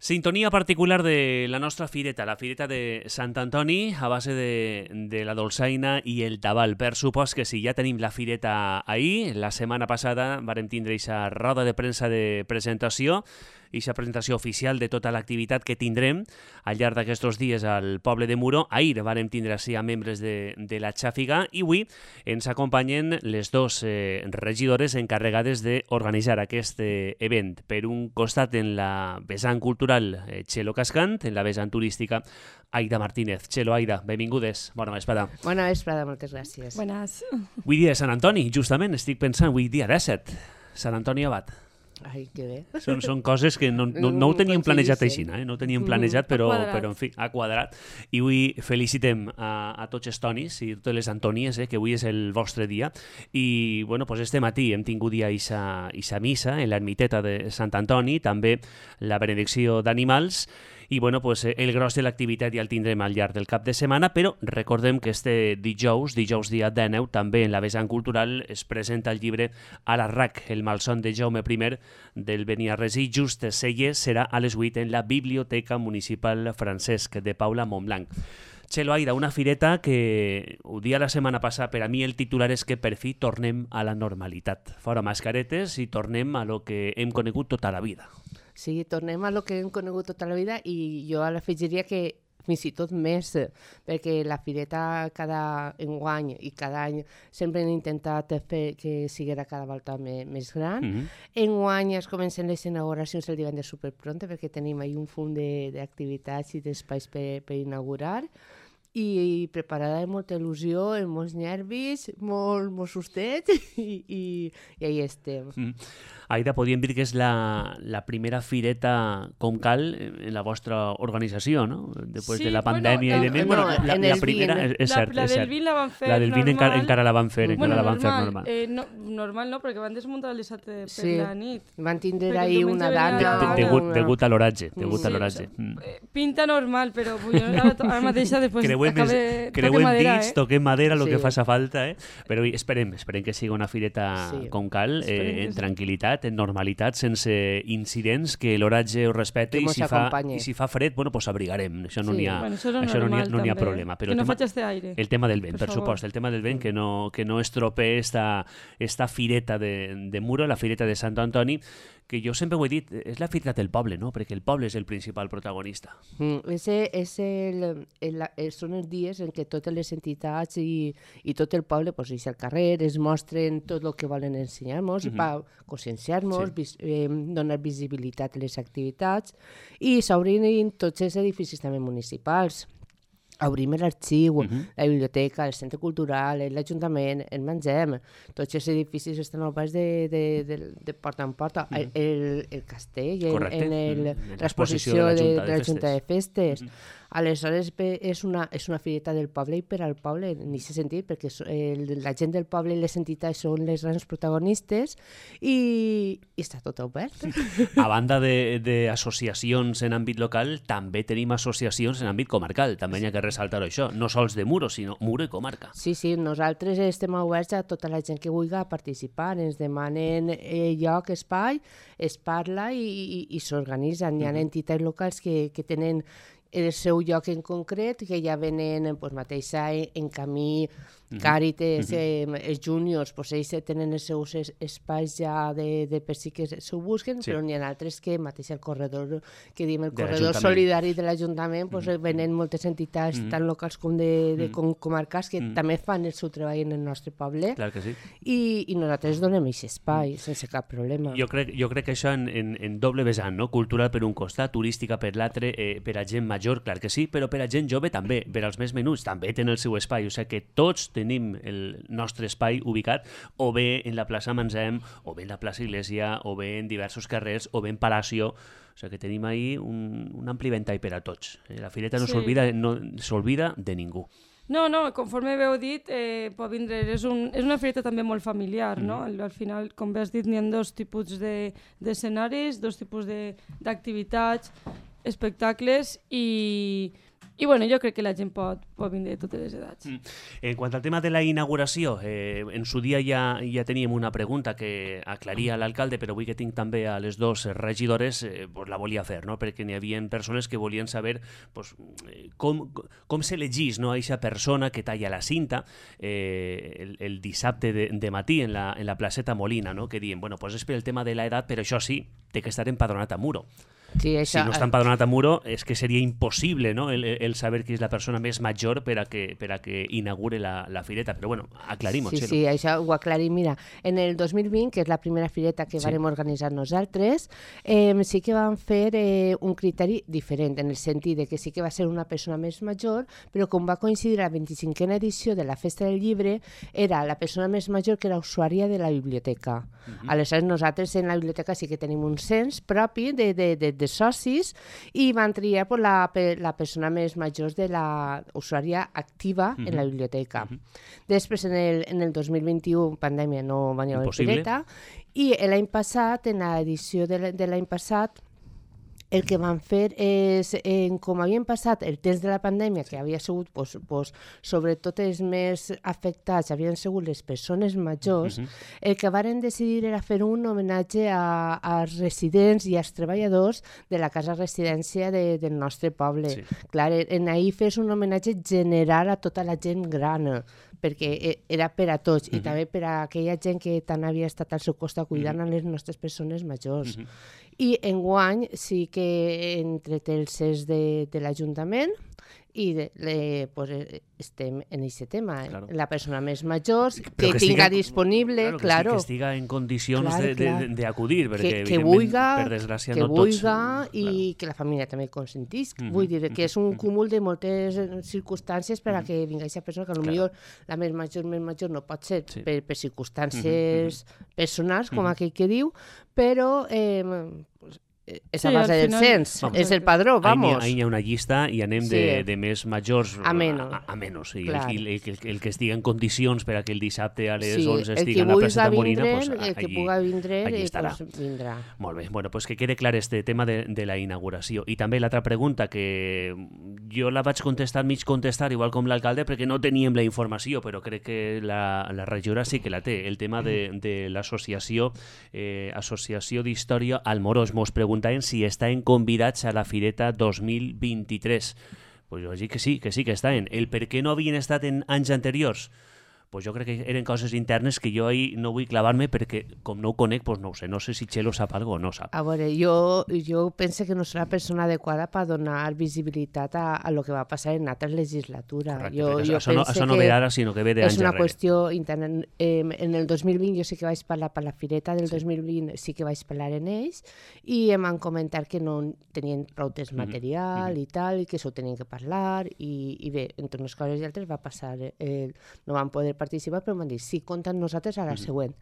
Sintonia particular de la nostra fireta, la fireta de Sant Antoni, a base de la dolçaina i el tabal. Per supost que sí, ja tenim la fireta ahir. La setmana passada vàrem tindre aquesta roda de premsa de presentació, aquesta presentació oficial de tota l'activitat que tindrem al llarg d'aquests dies al poble de Muro. Ahir vàrem tindre així a membres de la Xàfiga i avui ens acompanyen les dos regidores encarregades d'organitzar aquest event. Per un costat, en la vessant cultural, Txelo Cascant, en la vessant turística, Aida Martínez. Txelo, Aida, benvingudes. Bona vesprada. Bona vesprada, moltes gràcies. Buenas. Avui dia de Sant Antoni, justament, estic pensant, avui dia 17, Sant Antoni Abat. Ai, que bé. Són coses que no ho teníem planejat així, no ho teníem planejat, però en fi, ha quadrat. I avui felicitem a tots els tonis i totes les Antonies, que avui és el vostre dia. I, bueno, pues este matí hem tingut ja aquesta missa en l'ermiteta de Sant Antoni, també la benedicció d'animals, i bueno, pues, el gros de l'activitat ja el tindrem al llarg del cap de setmana, però recordem que este dijous dia 19, també en la vessant cultural es presenta el llibre A la RAC, el malson de Jaume I del Beniarresí, just Celles, serà a les 8 en la Biblioteca Municipal Francesc de Paula Montblanc. Txelo, Aida, una fireta que ho dia la setmana passada, per a mi el titular és que per fi tornem a la normalitat. Fora mascaretes i tornem a lo que hem conegut tota la vida. Sí, tornem a lo que hem conegut tota la vida i jo l'afegiria que fins i tot més, perquè la fireta cada enguany i cada any sempre hem intentat fer que siguera cada volta més gran. Enguany es comencen les inauguracions el divendres superpronte perquè tenim ahí un fum d'activitats i d'espais per inaugurar i preparada amb molta il·lusió, amb molts nervis, molt sustet i ahí estem. Aida, podríem dir que és la primera fireta com cal en la vostra organització, no? Després de la pandèmia i de més. La primera, és cert. La del Vin la van fer normal. La del Vin encara la van fer normal. Normal no, perquè van desmuntar les 7 per la nit. Van tindre ahir una dana. Degut a l'oratge. Pinta normal, però ara mateixa després creuem dits, toquem madera, el que faça falta, però esperem que sigui una fireta com cal, en tranquil·litat, en normalitat, sense incidents, que l'oratge ho respecte i si fa fred, bueno, pues abrigarem. Això no n'hi ha problema. Que no faig este aire. El tema del vent, per supost, el tema del vent, que no estropee esta fireta de Muro, la fireta de Sant Antoni, que jo sempre ho he dit, és la fireta del poble, no? Perquè el poble és el principal protagonista. Són els dies en què totes les entitats i tot el poble ix al carrer, es mostren tot el que volen ensenyar-nos, conscienciar-nos, donar visibilitat a les activitats i s'obrin tots els edificis també municipals. Obrim l'arxiu, la biblioteca, el centre cultural, l'Ajuntament, el mengem. Tots els edificis estan oberts de porta en porta. El castell, l'exposició de la Junta de Festes. Aleshores és una fireta del poble i per al poble, en aquest sentit, perquè la gent del poble i les entitats són les grans protagonistes i està tot obert. A banda d'associacions en àmbit local, també tenim associacions en àmbit comarcal. També hi ha que ressaltar això. No sols de Muro, sinó Muro i comarca. Sí, nosaltres estem oberts a tota la gent que vulgui participar. Ens demanen lloc, espai, es parla i s'organitzen. Hi ha entitats locals que tenen el seu lloc en concret, que ja venen mateixa en Camí, Càritas, els júniors, ells tenen els seus espais ja de per si que s'ho busquen, però n'hi ha altres que mateix el corredor, que diem el corredor solidari de l'Ajuntament, venen moltes entitats tant locals com de comarcals que també fan el seu treball en el nostre poble. Clar que sí. I nosaltres donem aquest espai sense cap problema. Jo crec que això en doble vessant, no? Cultural per un costat, turística per l'altre, per a gent major, clar que sí, però per a gent jove també, per als més menuts també tenen el seu espai, o sigui que tots tenim el nostre espai ubicat o bé en la plaça Manzem, o bé en la plaça Iglesia, o bé en diversos carrers, o bé en Palacio. O sigui que tenim ahí un ampli ventall per a tots. La fireta no s'olvida de ningú. No, conforme heu dit, pot vindre, és una fireta també molt familiar, no? Al final, com bé has dit, n'hi ha dos tipus d'escenaris, dos tipus d'activitats, espectacles i I bueno, jo crec que la gent pot vindre de totes les edats. En quant al tema de la inauguració, en su dia ja teníem una pregunta que aclaria l'alcalde, però avui que tinc també a les dos regidores, pues la volia fer, no? Perquè n'hi havia persones que volien saber pues, com s'elegís, no, aquesta persona que talla la cinta el dissabte de matí en la placeta Molina, no? Que diuen, bueno, pues és per el tema de l'edat, però això sí, té que estar empadronat a Muro. Sí, això... Si no està empadronat a Muro, és que seria impossible, no? el saber qui és la persona més major per a que inaugure la fireta. Però bueno, aclarim-ho, Sí, Txelo. sí, això ho aclarim. Mira, en el 2020, que és la primera fireta que vam organitzar nosaltres, sí que vam fer un criteri diferent, en el sentit de que sí que va ser una persona més major, però com va coincidir la 25a edició de la Festa del Llibre, era la persona més major que era usuària de la biblioteca. Aleshores, nosaltres en la biblioteca sí que tenim un cens propi de socis i van triar la persona més major de la usuària activa en la biblioteca. Després, en el 2021, pandèmia, no va haver fireta, i l'any passat, en l'edició de l'any passat, el que van fer és, com havien passat el temps de la pandèmia, que havia sigut, sobretot els més afectats, havien sigut les persones majors, el que varen decidir era fer un homenatge als residents i als treballadors de la casa residència del nostre poble. Sí. Clar, en ahir fes un homenatge general a tota la gent gran, perquè era per a tots, i també per a aquella gent que tant havia estat al seu costat cuidant a les nostres persones majors. I enguany sí que entre els cers de l'Ajuntament i estem en aquest tema. Claro. La persona més major que tinga disponible, claro. Que estiga en condicions d'acudir, perquè que vulga, per desgràcia no tots... i que la família també consentís. Vull dir que és un cúmul de moltes circumstàncies per a que vingui aquesta persona, que potser la més major no pot ser per circumstàncies personals, com aquell que diu, però... és a base del cens, és el padró, vamos. Ahí hi ha una llista i anem de més majors a menys. A menys. El que estigui en condicions per a que el dissabte a les 11 estigui en la placeta Molina, el que pugui vindre, vindrà. Molt bé, bueno, pues que quede clar este tema de la inauguració. I també l'altra pregunta, que jo la vaig contestar, igual com l'alcalde, perquè no teníem la informació, però crec que la regidora sí que la té. El tema de l'associació d'Història Almorós. Mos preguntem si estan convidats a la Fireta 2023. Pues jo dic que sí que estan. El per què no havien estat en anys anteriors? Pues jo crec que eren coses internes que jo ahí no vull clavar-me perquè com no ho conec, pues no ho sé. No sé si Txelo sap alguna cosa o no sap. A veure, jo penso que no soc la persona adequada per donar visibilitat a lo que va passar en altres legislatura. Correcte, això no ve ara, sinó que ve d'anys darrere. És una qüestió interna. En el 2020 jo sí que vaig parlar per la Fireta del 2020, sí que vaig parlar en ells, i em van comentar que no tenien prou temps material i tal, i que això ho tenien que parlar, i bé, entre unes coses i altres va passar. No van poder participar, però m'han dit, sí, compta amb nosaltres a la següent.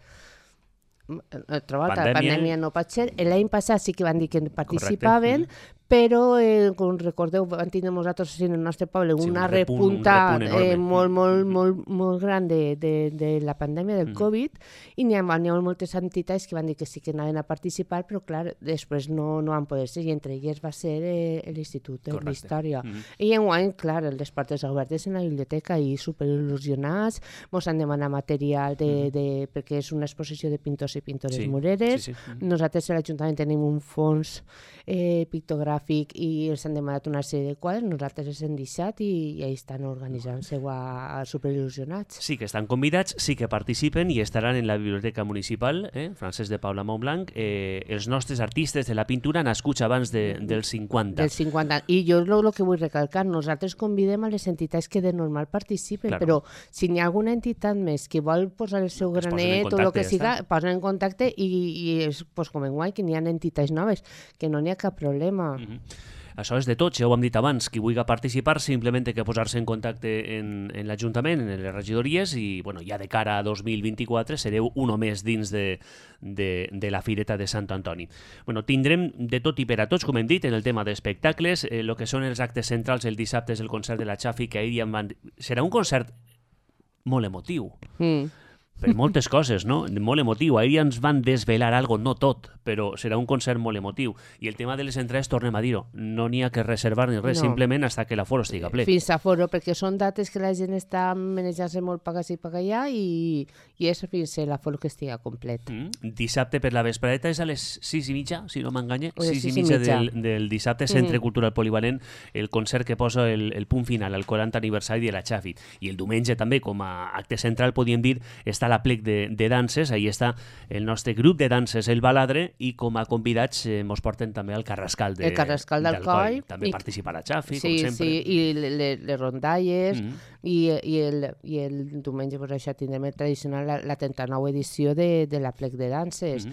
Pandèmia no pot ser. L'any passat sí que van dir que participaven, però, com recordeu, van tenir nosaltres en el nostre poble una repunta molt gran de la pandèmia del Covid, i n'hi ha moltes entitats que van dir que sí que anaven a participar, però clar, després no van poder ser, i entre elles va ser l'Institut d'Història. I enguany, clar, les portes obertes en la biblioteca i superil·lusionats, ens han demanat material perquè és una exposició de pintors i pintores moreres. Nosaltres a l'Ajuntament tenim un fons pictogràfic i els han demanat una sèrie de quadres, nosaltres els hem deixat i ahí estan organitzant-se a superil·lusionats. Sí que estan convidats, sí que participen i estaran en la Biblioteca Municipal, Francesc de Paula Montblanc, els nostres artistes de la pintura nascuts abans del 50. Del 50. I jo el que vull recalcar, nosaltres convidem a les entitats que de normal participen, però si n'hi ha alguna entitat més que vol posar el seu granet o el que siga, posen en contacte i com enguany, que n'hi ha entitats noves, que no n'hi ha cap problema. Això és de tots, ja ho hem dit abans. Qui vulgui participar simplement té que posar-se en contacte en l'Ajuntament, en les regidories, i ja de cara a 2024 sereu un més dins de la Fireta de Sant Antoni. Tindrem de tot i per a tots, com hem dit, en el tema d'espectacles, el que són els actes centrals. El dissabte és el concert de la Xafi, que ahir serà un concert molt emotiu. per moltes coses, no? Molt emotiu. Ahir ens van desvelar algo, no tot, però serà un concert molt emotiu. I el tema de les entrades, tornem a dir-ho, no n'hi ha que reservar ni res, simplement hasta que l'aforo estiga ple. Fins a foro, perquè són dates que la gent està manejant-se molt per ací i per allà i és fins a l'aforo que estiga complet. Dissabte per la vesprada és a les 6:30, si no m'enganye, 6:30 del dissabte, Centre Cultural Polivalent, el concert que posa el punt final al 40 aniversari de la Xafi. I el diumenge també, com a acte central, podríem dir, està la plec de danses, ahí està el nostre grup de danses, el Baladre, i com a convidats mos porten també al Carrascal d'Alcoi. També participa la Xafi, com sempre. Sí, i les rondalles, i el diumenge, pues, això tindrem el tradicional, la 39 edició de la plec de danses.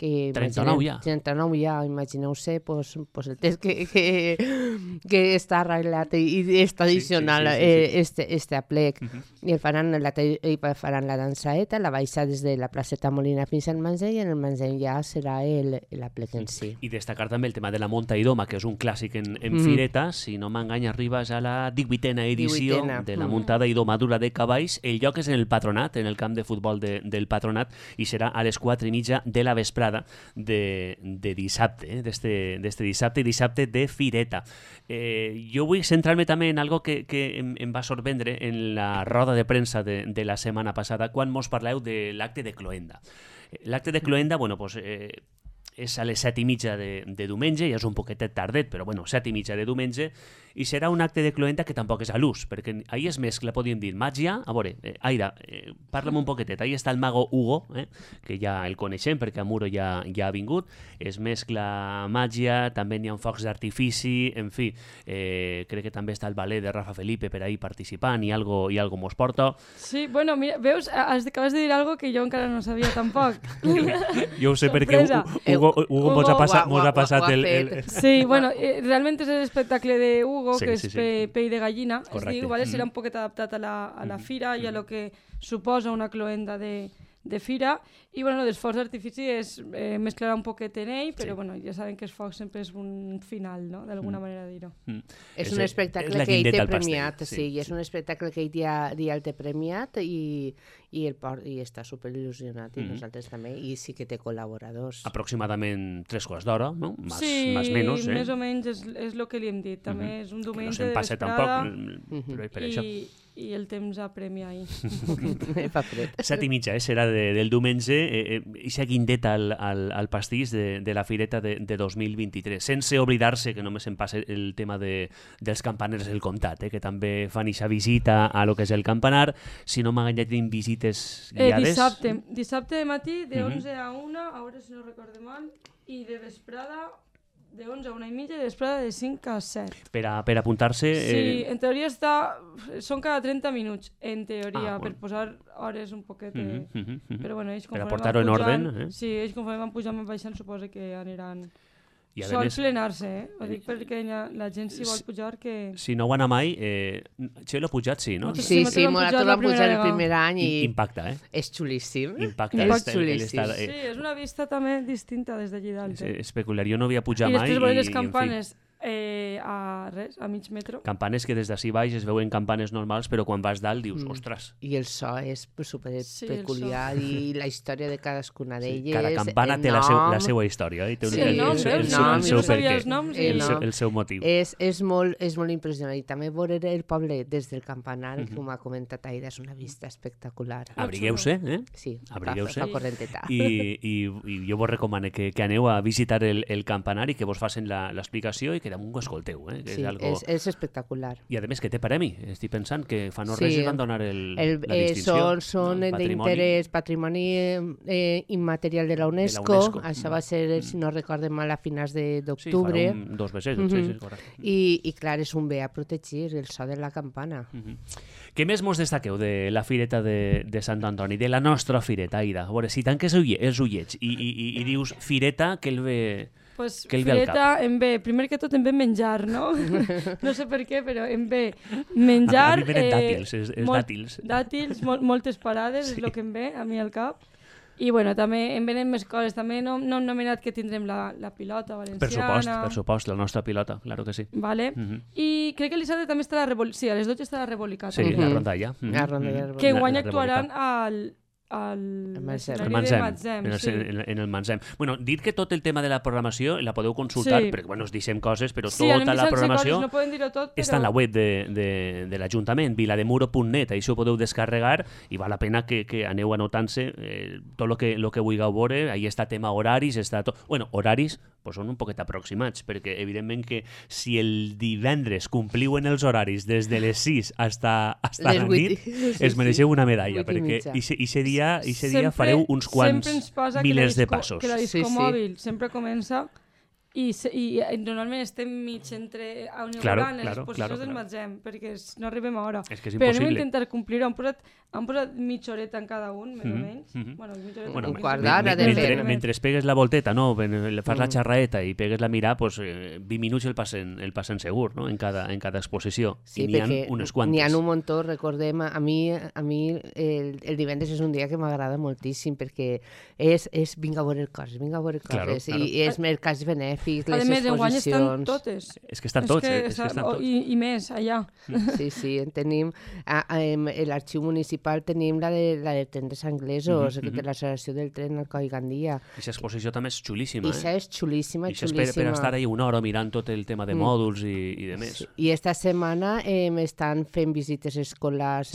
39 ja, imagineu-se pues el test que està arreglat i és tradicional este plec. I faran la dansaeta, la baixa des de la placeta Molina fins al Manzell, i en el Manzell ja serà la plec en si. I destacar també el tema de la Monta i Doma, que és un clàssic en Fireta, si no m'enganya arriba ja a la 18a edició de la muntada i domadura de cavalls. El lloc és en el Patronat, en el camp de futbol del Patronat, i serà a les 4:30 de la vesprada de dissabte, d'este dissabte, i dissabte de Fireta. Jo vull centrar-me també en algo que em va sorprendre en la roda de premsa de la setmana passada, quan mos parleu de l'acte de Cloenda. L'acte de Cloenda, bueno, pues, és a les 7:30 de diumenge, ja és un poquetet tardet, però bueno, 7:30 de diumenge, i serà un acte de Cloenda que tampoc és a l'ús, perquè ahir es mescla, podríem dir, màgia. A veure, Aira, parla'm un poquetet. Ahir està el mago Hugo, que ja el coneixem perquè a Muro ja ha vingut. Es mescla màgia, també n'hi ha focs d'artifici, en fi, crec que també està el ballet de Rafa Felipe per ahir participant i algo mos porta. Sí, bueno, mira, veus, acabes de dir algo que jo encara no sabia tampoc. Jo ho sé perquè Hugo mos ha passat el... Sí, bueno, realment és l'espectacle de Hugo, que és pell de gallina, es diu, ¿vale? Serà un poquet adaptat a la fira i a lo que suposa una cloenda de fira, i bueno, dels focs d'artifici es mesclarà un poquet en ell, però bueno, ja saben que els focs sempre és un final, no? D'alguna manera dir-ho. És un espectacle que ell té premiat, sí, és un espectacle que ell ja el té premiat i està superil·lusionat, i nosaltres també, i sí que té col·laboradors. Aproximadament 3 quarts d'hora, no? Sí, més o menys és el que li hem dit. També és un diumenge de vesprada i el temps apremia ahir. 7:30, serà del diumenge, i s'ha guindet al pastís de la Fireta de 2023, sense oblidar-se que només em passa el tema dels campaners del comtat, que també fan aquesta visita a lo que és el campanar. Si no m'ha enganyat en visites guiades... Dissabte de matí, de 11 a 1, a veure si no recorde mal, i de vesprada de 11 a 1:30 i de vesprada de 5 a 7. Per apuntar-se... Sí, en teoria són cada 30 minuts, en teoria, per posar hores un poquet. Però bueno, ells per aportar-ho en orden. Sí, ells conforme van pujant i baixant, suposa que aniran... Sol plenar-se, ho dic perquè la gent si vol pujar que... Si no ho anà mai, Txelo ha pujat, sí, no? Sí, nosaltres vam pujar el primer any i... Impacta, És xulíssim. Impacta. Sí, és una vista també distinta des d'allí dalt. És peculiar, jo no havia pujat mai. I després veure les campanes a mig metro. Campanes que des d'ací baix es veuen campanes normals, però quan vas dalt dius, ostres. I el so és super peculiar i la història de cadascuna d'elles. Cada campana té la seva història. Sí, el seu motiu. És molt impressionant. I també veure el poble des del campanar, com ha comentat Aida, és una vista espectacular. Abrigueu-se, Sí, abrigueu-se. fa correnteta. I jo vos recomano que aneu a visitar el campanar i que vos facin l'explicació i que damunt ho escolteu. Sí, és espectacular. I a més que té premi. Estic pensant que fa no res van donar la distinció. Són d'interès patrimoni immaterial de la UNESCO. Això va ser, si no recordem mal, a finals d'octubre. Sí, farà 2 mesos, sí, correcte. I clar, és un bé a protegir, el so de la campana. Què més mos destaqueu de la Fireta de Sant Antoni, de la nostra Fireta, Aida? A veure, si tanques els ullets i dius Fireta, què el ve... Pues Fireta em ve, primer que tot em ve menjar, no? No sé per què, però em ve menjar... A mi venen dàtils, dàtils. Dàtils, moltes parades, és el que em ve a mi al cap. I bueno, també em venen més coses. També no hem nomenat que tindrem la pilota valenciana. Per supost, la nostra pilota, claro que sí. Vale. I crec que l'Isabel també estarà sí, a les 12 estarà Rebolicata. Sí, la rondalla. Que guany actuaran al al Matzem, en el Matzem. Bueno, dit que tot el tema de la programació la podeu consultar, perquè bueno, us deixem coses, però tota la programació està en la web de l'Ajuntament, vilademuro.net, això ho podeu descarregar i val la pena que aneu anotant-se tot el que vulgueu veure, ahí està tema horaris, està tot... Bueno, horaris pues són un poquet aproximats, perquè evidentment que si el divendres compliu en els horaris des de les 6 hasta la nit, es mereixeu una medalla, perquè aquest dia fareu uns quants milers de passos. Que la discomòbil sempre comença i normalment estem mig entre a Uniurban, les posicions del Matzem, perquè no arribem a hora. És que és però impossible. anem a intentar complir-ho. Han posat mitja horeta en cada un, més o menys. Bueno, un quart d'hora, depèn. Mentre pegues la volteta, no? Fas la xarraeta i pegues la mirada, pues, 20 minuts el passen segur, no? En cada exposició. Sí, I n'hi ha unes quantes. N'hi ha un muntó, recordem. A mi el divendres és un dia que m'agrada moltíssim, perquè és vinga a veure coses, Claro. I és mercats benèfics, les exposicions. A més, enguany estan totes. És que estan tots. I més, allà. Sí, en tenim... A l'arxiu municipal tenim la de trens anglesos, de l'associació del tren al Coll Gandia. Aquesta exposició també és xulíssima. Aquesta és xulíssima. I per estar ahí una hora mirant tot el tema de mòduls i de més. Sí. I esta setmana estan fent visites escolars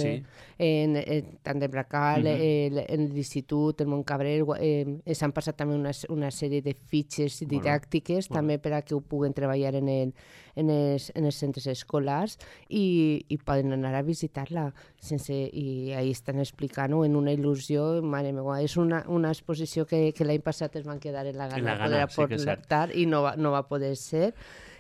tant de Bracal, en l'Institut, el Montcabrer. S'han passat també una sèrie de fitxes didàctiques també per a que ho puguen treballar en els centres escolars i poden anar a visitar-la i ahí estan explicant-ho en una il·lusió, mare meva, és una exposició que l'any passat es van quedar en la gana de poder aportar i no va poder ser.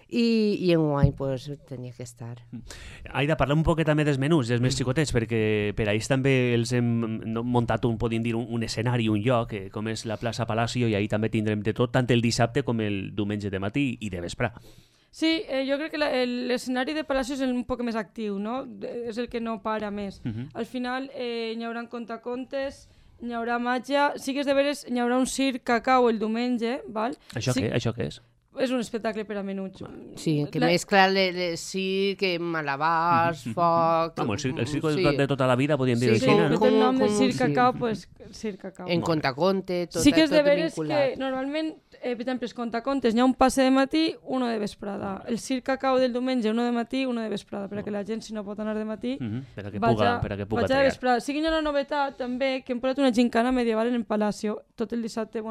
I enguany pues, tenia que estar. Aida, parla un poquet també dels menús, dels més xicotets, perquè per ahir també els hem muntat podríem dir, un escenari, un lloc, com és la plaça Palacio, i ahir també tindrem de tot, tant el dissabte com el diumenge de matí i de vespre. Sí, jo crec que l'escenari de Palacio és un poc més actiu, no? És el que no para més. Al final hi haurà contacontes, hi haurà màgia, sí que és de veres, hi haurà un circ cacau el diumenge, val? Això què és? És un espectacle per a menuts. Sí, que mescla circ, malabars, foc... El circ de tota la vida, podríem dir així, no? El nom del circ cacau, pues circ cacau. En contaconte, tot vinculat. Sí que és de veres que normalment, per exemple, els contacontes, hi ha un passe de matí, uno de vesprada. El circ cacau del diumenge, uno de matí, uno de vesprada, perquè la gent, si no pot anar de matí, per a que puga triar. De vesprada. Sí que hi ha una novetat, també, que hem posat una gincana medieval en el Palacio, tot el dissabte.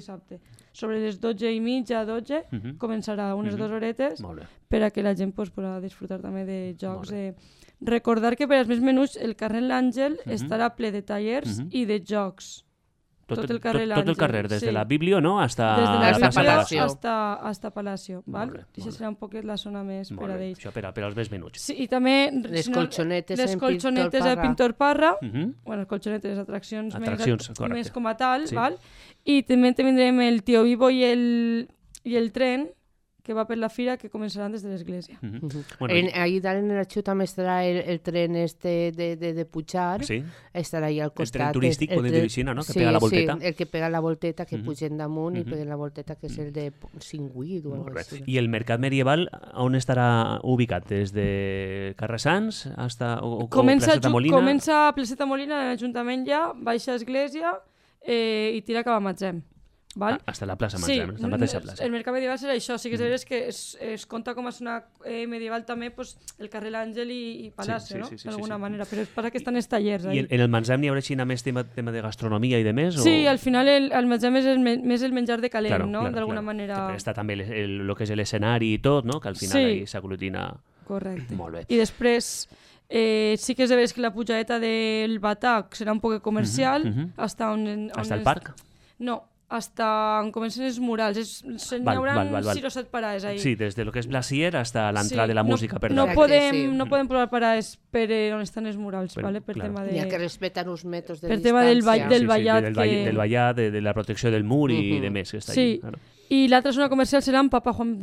Sobre les 12:30, 12, començarà unes 2 horetes per a que la gent podrà disfrutar també de jocs. Recordar que per als més menuts el carrer L'Àngel estarà ple de tallers i de jocs. Tot el carrer L'Àngel. Tot el carrer, des de la Biblio, no? Hasta Palacio. Hasta Palacio. Això serà un poquet la zona més per a d'ells. Això per als més menuts. Sí, i també les colxonetes de Pintor Parra. Bueno, les colxonetes, atraccions més com a tal, val? I també tindrem el Tio Vivo i el tren que va per la fira, que començaran des de l'església. Ahí dalt en l'arxiu també estarà el tren de Pujar, estarà ahí al costat. El tren turístic, podem dir així, no? Que pega la volteta. Sí, el que pega la volteta, que pugen damunt i peguen la volteta, que és el de Singüit o alguna cosa així. I el mercat medieval, on estarà ubicat? Des de Carrer Sants o Placeta Molina? Comença a Placeta Molina, en l'Ajuntament ja, baixa a Església i tira cap a Matzem. Hasta la plaça Matzem, la mateixa plaça. El mercat medieval serà això, sí que és veritat que es compta com a zona medieval també el carrer L'Àngel i Palacio, no? D'alguna manera, però passa que estan els tallers. I en el Matzem n'hi haurà així més tema de gastronomia i de més? Sí, al final el Matzem és més el menjar de calent, no? D'alguna manera... Està també el que és l'escenari i tot, no? Que al final s'aglutina... Correcte. Molt bé. I després... sí que és de veres que la pujadeta del Batac serà un poc comercial, hasta el parc? No, hasta on comencen els murals. N'hi haurà 6 o 7 parades ahí. Sí, des de lo que és Blasier hasta l'entrada de la música. No podem provar parades per on estan els murals, per tema de... N'hi ha que respectar uns metres de distància. Per tema del vallat. Del vallat, de la protecció del mur i de més. Sí, i l'altra zona comercial serà en Papa Juan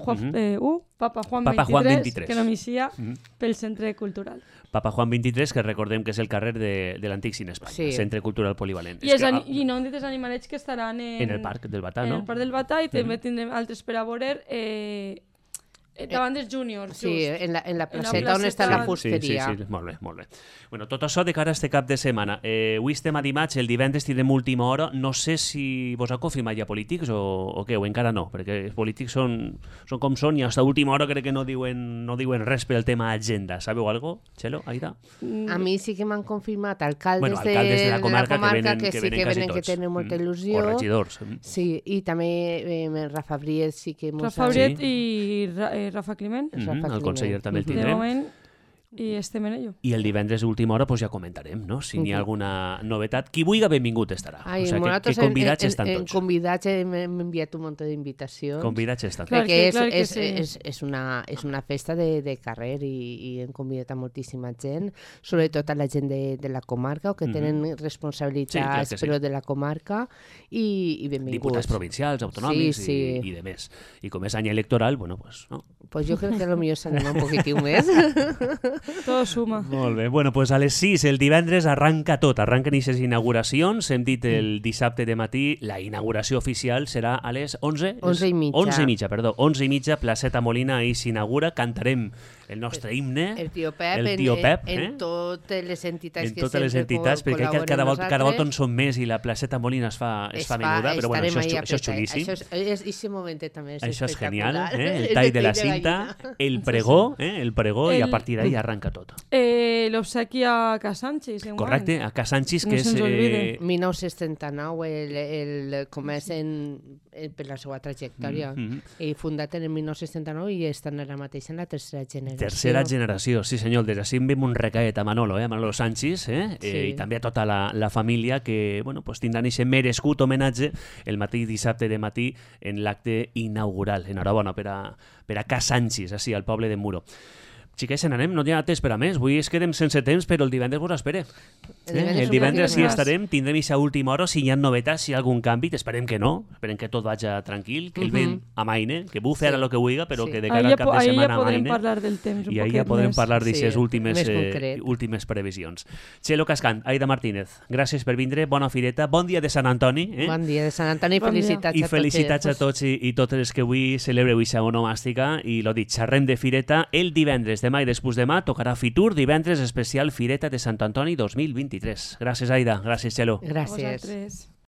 23, que no m'ixia, pel Centre Cultural. Papa Juan 23, que recordem que és el carrer de l'antic Cine Espanya, Centre Cultural Polivalent. I no han dit els animalets que estaran en el Parc del Batà, no? En el Parc del Batà, i també tindrem altres per a veure Davant dels júniors, just. Sí, en la placeta on està la fusteria. Sí, molt bé, molt bé. Bueno, tot això de cara a este cap de setmana. Avui estem a dimarts, el divendres tindrem última hora. No sé si vos ha confirmat ja polítics o què, o encara no, perquè els polítics són com són i fins a última hora crec que no diuen res per el tema agenda. Sabeu algo, Txelo, Aida? A mi sí que m'han confirmat alcaldes de la comarca que sí que venen, que tenen molta il·lusió. O regidors. Sí, i també Rafa Briet sí que... Rafa Briet i Rafa Climent. El conseller també el tindrem. De moment, i estem en ello. I el divendres última hora ja comentarem, no? Si n'hi ha alguna novetat. Qui vulgui benvingut estarà. O sigui, que convidats estan tots. En convidats hem enviat un munt d'invitacions. Convidats estan tots. Perquè és una festa de carrer i hem convidat a moltíssima gent, sobretot a la gent de la comarca o que tenen responsabilitats però de la comarca i benvinguts. Diputats provincials, autonòmics i de més. I com és any electoral, bueno, pues no. Pues jo crec que potser s'anem un poquitiu més. Tot suma. Molt bé. Bueno, pues a les 6 el divendres arranca tot. Arranquen aquestes inauguracions. Hem dit el dissabte de matí. La inauguració oficial serà a les 11? 11 i mitja. 11 i mitja, perdó. 11 i mitja, Placeta Molina, ahir s'inaugura. Cantarem el nostre himne. El tio Pep. En totes les entitats que sempre perquè cada volta en són més i la Placeta Molina es fa menuda, però bueno, això és xulíssim. Aquest moment també és això és genial, el tall de la cinta, el pregó i a partir d'ahí arranca tot. L'obsequi a Casanchis. Correcte, a Casanchis, que és... 1979, comencen per la seva trajectòria. I fundat en el 1979 i estan ara mateix en la tercera generació. Tercera generació, sí senyor. Des d'ací enviem un recaet a Manolo Sanchis, i també a tota la família que tindran aquest merescut homenatge el matí dissabte de matí en l'acte inaugural. Enhorabona per a Casanchis, així, al poble de Muro. Xiquets, se n'anem, no hi ha temps per a més. Avui es quedem sense temps, però el divendres vos espere. El divendres sí estarem, tindrem aquesta última hora, si hi ha novetats, si hi ha algun canvi, esperem que no, esperem que tot vagi tranquil, que el vent amaine, que bufe ara el que vulgui, però que de cara al cap de setmana amaine. Ahir ja podem parlar del temps un poquet més. I ahir ja podem parlar d'aquestes últimes previsions. Txelo Cascant, Aida Martínez, gràcies per vindre, bona fireta, bon dia de Sant Antoni. Bon dia de Sant Antoni, felicitats a tots. I felicitats a tots i totes les que avui celebreu aquesta onomàstica, i l'ho dit, xerrem de fireta el divendres. Demà i després demà tocarà Fitur, divendres especial Fireta de Sant Antoni 2023. Gràcies, Aida. Gràcies, Txelo. Gràcies.